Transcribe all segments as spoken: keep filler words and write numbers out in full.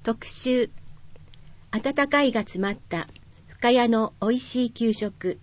特集、温かいが詰まった深谷のおいしい給食。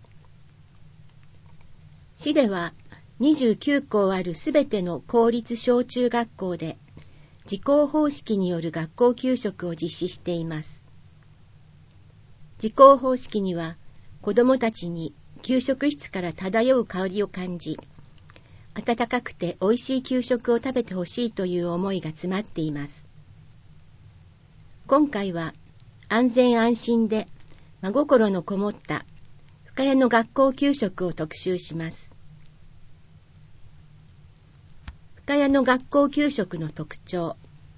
市ではにじゅうきゅうこうあるすべての公立小中学校で自校方式による学校給食を実施しています。自校方式には子どもたちに給食室から漂う香りを感じ、温かくておいしい給食を食べてほしいという思いが詰まっています。今回は安全安心で真心のこもった深谷の学校給食を特集します。深谷の学校給食の特徴。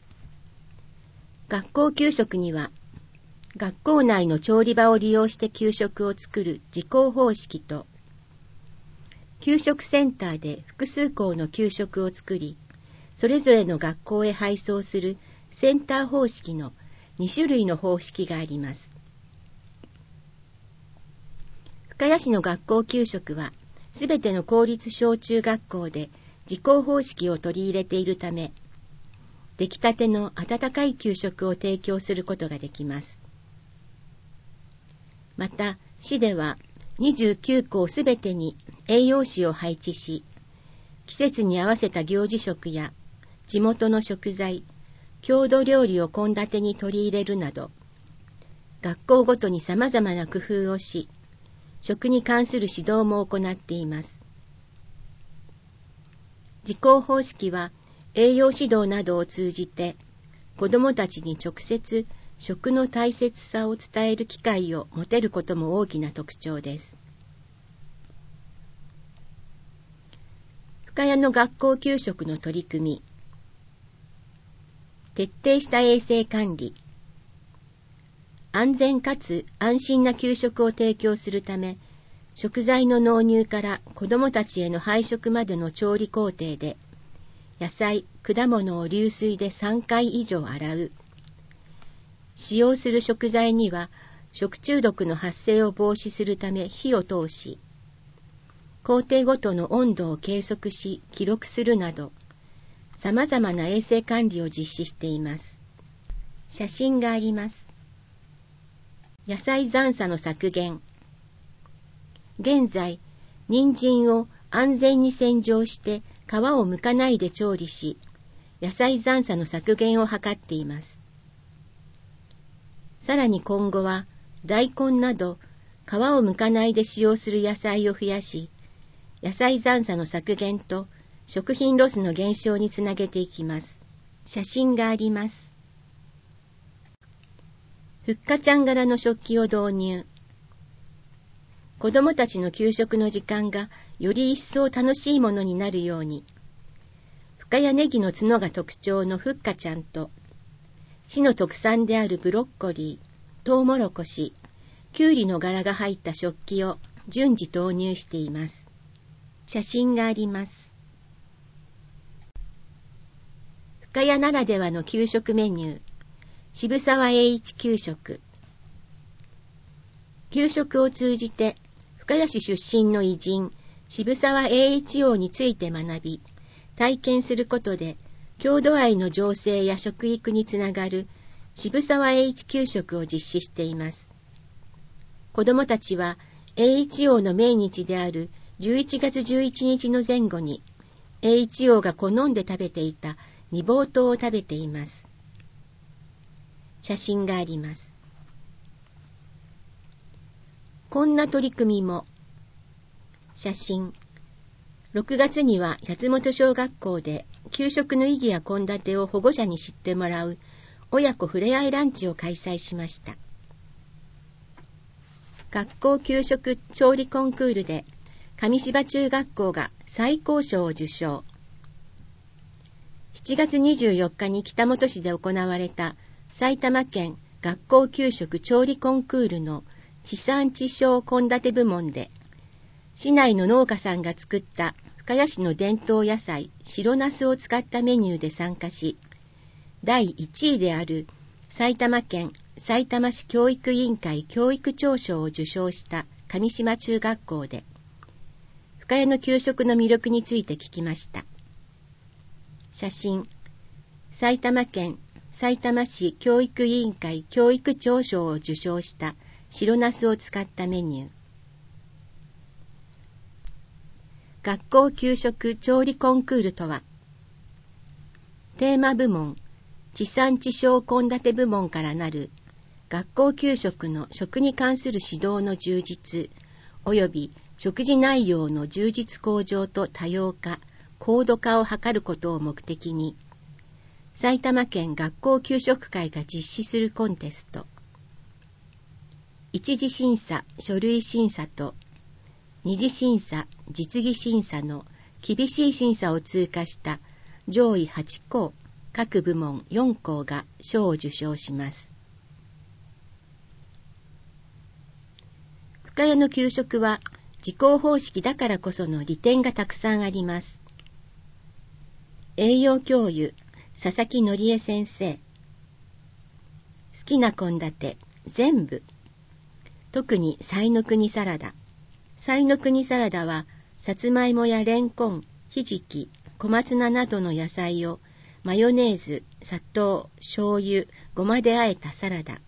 学校給食には学校内の調理場を利用して給食を作る自校方式と、給食センターで複数校の給食を作り、それぞれの学校へ配送するセンター方式のにしゅるいの方式があります。深谷市の学校給食は、すべての公立小中学校で自校方式を取り入れているため、出来たての温かい給食を提供することができます。また、市ではにじゅうきゅうこうすべてに栄養士を配置し、季節に合わせた行事食や地元の食材、郷土料理を献立に取り入れるなど、学校ごとに様々な工夫をし、食に関する指導も行っています。自校方式は栄養指導などを通じて、子どもたちに直接食の大切さを伝える機会を持てることも大きな特徴です。深谷の学校給食の取り組み。徹底した衛生管理。安全かつ安心な給食を提供するため、食材の納入から子どもたちへの配食までの調理工程で、野菜、果物を流水でさんかい以上洗う。使用する食材には食中毒の発生を防止するため火を通し、工程ごとの温度を計測し記録するなど、さまざまな衛生管理を実施しています。写真があります。野菜残差の削減。現在、人参を安全に洗浄して皮を剥かないで調理し、野菜残差の削減を図っています。さらに今後は大根など皮を剥かないで使用する野菜を増やし、野菜残差の削減と食品ロスの減少につなげていきます。写真があります。ふっかちゃん柄の食器を導入。子どもたちの給食の時間がより一層楽しいものになるように、深谷ネギの角が特徴のふっかちゃんと、市の特産であるブロッコリー、トウモロコシ、きゅうりの柄が入った食器を順次投入しています。写真があります。深谷ならではの給食メニュー、渋沢栄一給食。給食を通じて、深谷市出身の偉人、渋沢栄一王について学び、体験することで、郷土愛の醸成や食育につながる渋沢栄一給食を実施しています。子どもたちは、栄一王の命日であるじゅういちがつじゅういちにちの前後に、栄一王が好んで食べていた煮ぼうとうを食べています。写真があります。こんな取り組みも。写真。ろくがつには八本小学校で給食の意義や献立を保護者に知ってもらう親子ふれあいランチを開催しました。学校給食調理コンクールで上芝中学校が最高賞を受賞。しちがつにじゅうよっかに北本市で行われた埼玉県学校給食調理コンクールの地産地消献立部門で、市内の農家さんが作った深谷市の伝統野菜白ナスを使ったメニューで参加し、だいいちいである埼玉県さいたま市教育委員会教育長賞を受賞した上島中学校で、深谷の給食の魅力について聞きました。写真。埼玉県さいたま市教育委員会教育長賞を受賞した白ナスを使ったメニュー。学校給食調理コンクールとは、テーマ部門、地産地消献立部門からなる学校給食の食に関する指導の充実及び食事内容の充実向上と多様化、高度化を図ることを目的に、埼玉県学校給食会が実施するコンテスト。一次審査、書類審査と二次審査、実技審査の厳しい審査を通過した上位はち校、各部門よん校が賞を受賞します。深谷の給食は自校方式だからこその利点がたくさんあります。栄養教諭、佐々木則恵先生。好きな献立、全部。特に彩の国サラダ。彩の国サラダは、さつまいもやれんこん、ひじき、小松菜などの野菜をマヨネーズ、砂糖、醤油、ごまで和えたサラダ。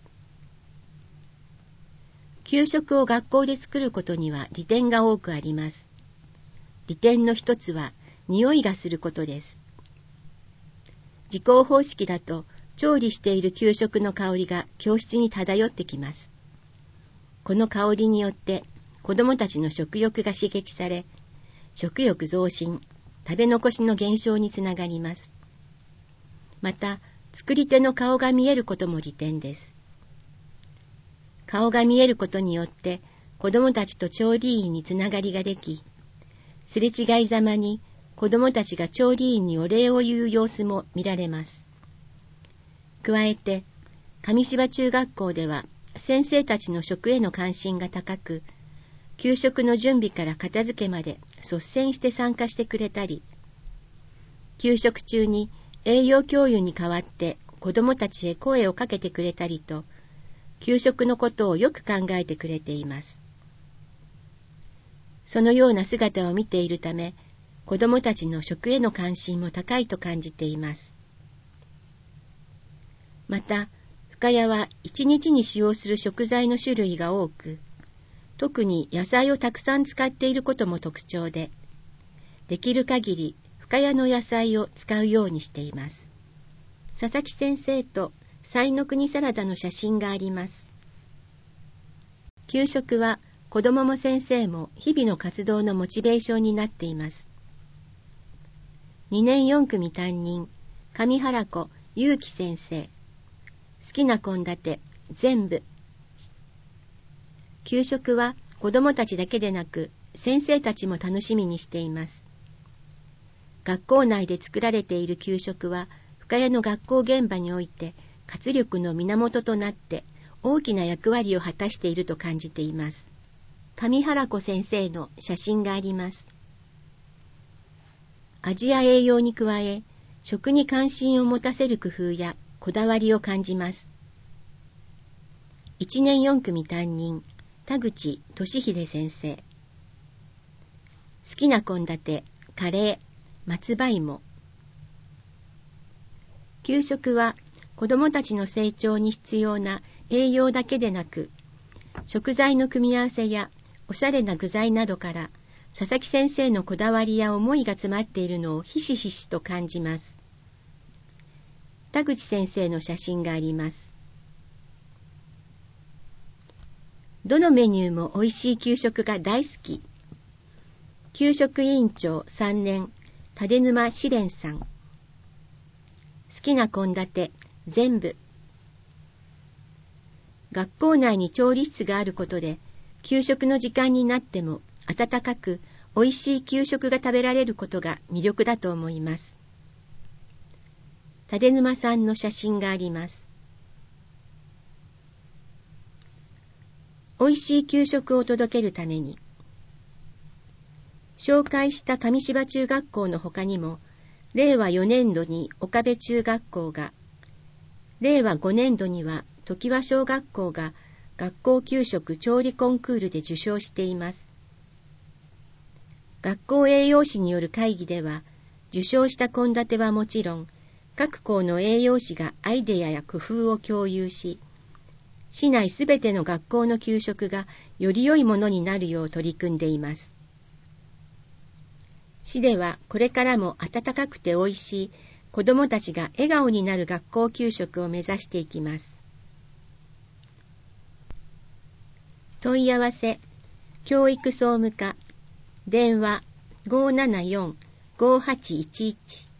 給食を学校で作ることには利点が多くあります。利点の一つは匂いがすることです。自校方式だと調理している給食の香りが教室に漂ってきます。この香りによって子どもたちの食欲が刺激され、食欲増進、食べ残しの減少につながります。また、作り手の顔が見えることも利点です。顔が見えることによって子どもたちと調理員につながりができ、すれ違いざまに子どもたちが調理員にお礼を言う様子も見られます。加えて、上芝中学校では先生たちの食への関心が高く、給食の準備から片付けまで率先して参加してくれたり、給食中に栄養教諭に代わって子どもたちへ声をかけてくれたりと、給食のことをよく考えてくれています。そのような姿を見ているため、子どもたちの食への関心も高いと感じています。また、深谷は一日に使用する食材の種類が多く、特に野菜をたくさん使っていることも特徴で、できる限り深谷の野菜を使うようにしています。佐々木先生と彩の国サラダの写真があります。給食は子どもも先生も日々の活動のモチベーションになっています。にねんよん組担任、上原子祐樹先生。好きな献立、全部。給食は子どもたちだけでなく、先生たちも楽しみにしています。学校内で作られている給食は、深谷の学校現場において、活力の源となって大きな役割を果たしていると感じています。上原子先生の写真があります。味や栄養に加え、食に関心を持たせる工夫やこだわりを感じます。いちねんよん組担任、田口俊秀先生。好きな献立、カレー、松葉芋。給食は子どもたちの成長に必要な栄養だけでなく、食材の組み合わせやおしゃれな具材などから佐々木先生のこだわりや思いが詰まっているのをひしひしと感じます。田口先生の写真があります。どのメニューも美味しい給食が大好き。給食委員長さんねん、立沼志蓮さん。好きな献立、全部。学校内に調理室があることで、給食の時間になっても温かく美味しい給食が食べられることが魅力だと思います。立沼さんの写真があります。美味しい給食を届けるために、紹介した上芝中学校の他にも、れいわよねんどに岡部中学校が、れいわごねんどには常盤小学校が学校給食調理コンクールで受賞しています。学校栄養士による会議では、受賞した献立はもちろん、 各校の栄養士がアイデアや工夫を共有し、市内すべての学校の給食がより良いものになるよう取り組んでいます。市ではこれからも温かくておいしい子どもたちが笑顔になる学校給食を目指していきます。問い合わせ、教育総務課、電話 ごーななよん ごーはちいちいち